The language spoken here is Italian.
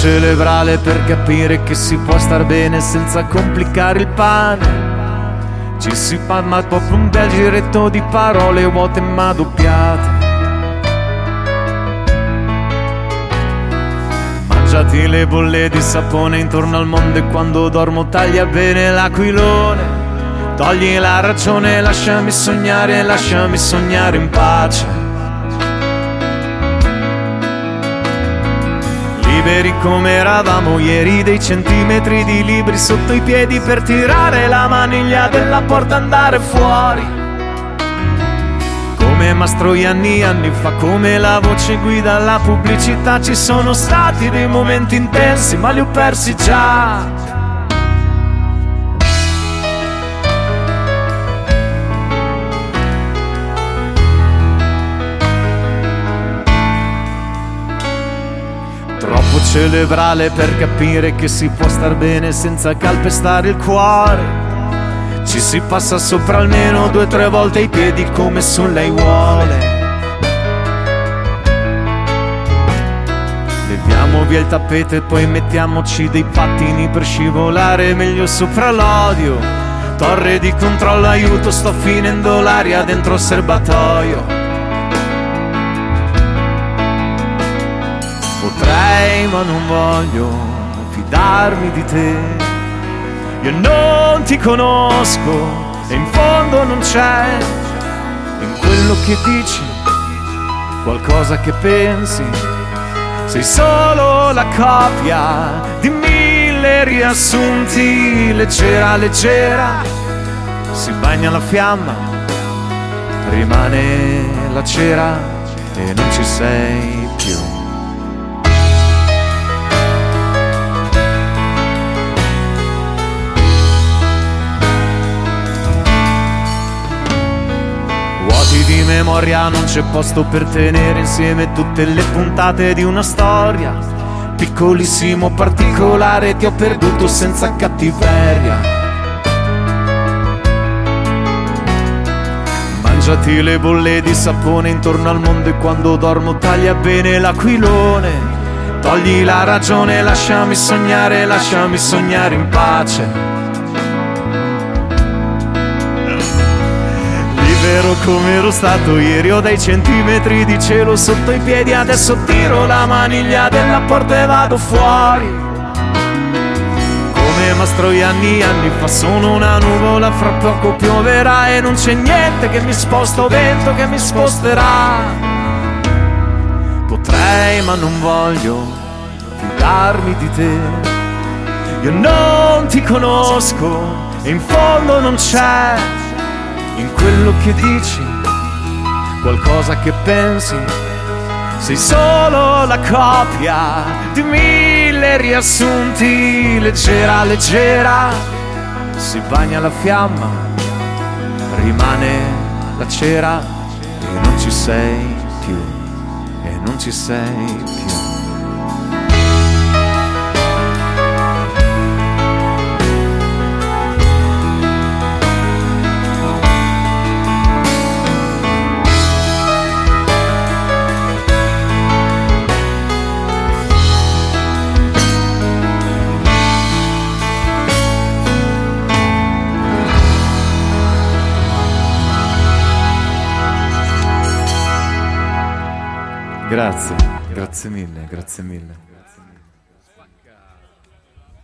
cerebrale per capire che si può star bene senza complicare il pane. Ci si parla proprio un bel giretto di parole vuote ma doppiate. Mangiati le bolle di sapone intorno al mondo e quando dormo taglia bene l'aquilone. Togli la ragione, lasciami sognare in pace. Liberi come eravamo ieri, dei centimetri di libri sotto i piedi per tirare la maniglia della porta e andare fuori. Come Mastroianni anni fa, come la voce guida la pubblicità. Ci sono stati dei momenti intensi ma li ho persi già. Troppo cerebrale per capire che si può star bene senza calpestare il cuore. Ci si passa sopra almeno 2 o 3 volte i piedi come sulle aiuole. Leviamo via il tappeto e poi mettiamoci dei pattini per scivolare meglio sopra l'odio. Torre di controllo, aiuto, sto finendo l'aria dentro il serbatoio. Potrei ma non voglio fidarmi di te. Io non ti conosco e in fondo non c'è in quello che dici qualcosa che pensi. Sei solo la copia di 1000 riassunti. Leggera, leggera, si bagna la fiamma, rimane la cera e non ci sei più. Di memoria non c'è posto per tenere insieme tutte le puntate di una storia. Piccolissimo particolare ti ho perduto senza cattiveria. Mangiati le bolle di sapone intorno al mondo e quando dormo taglia bene l'aquilone. Togli la ragione, lasciami sognare in pace. Vero come ero stato ieri, ho dei centimetri di cielo sotto i piedi. Adesso tiro la maniglia della porta e vado fuori. Come Mastroianni anni fa, sono una nuvola, fra poco pioverà e non c'è niente che mi sposta o vento che mi sposterà. Potrei ma non voglio fidarmi di te. Io non ti conosco e in fondo non c'è in quello che dici qualcosa che pensi. Sei solo la copia di 1000 riassunti. Leggera, leggera, si bagna la fiamma, rimane la cera e non ci sei più, e non ci sei più. Grazie, grazie mille, grazie mille.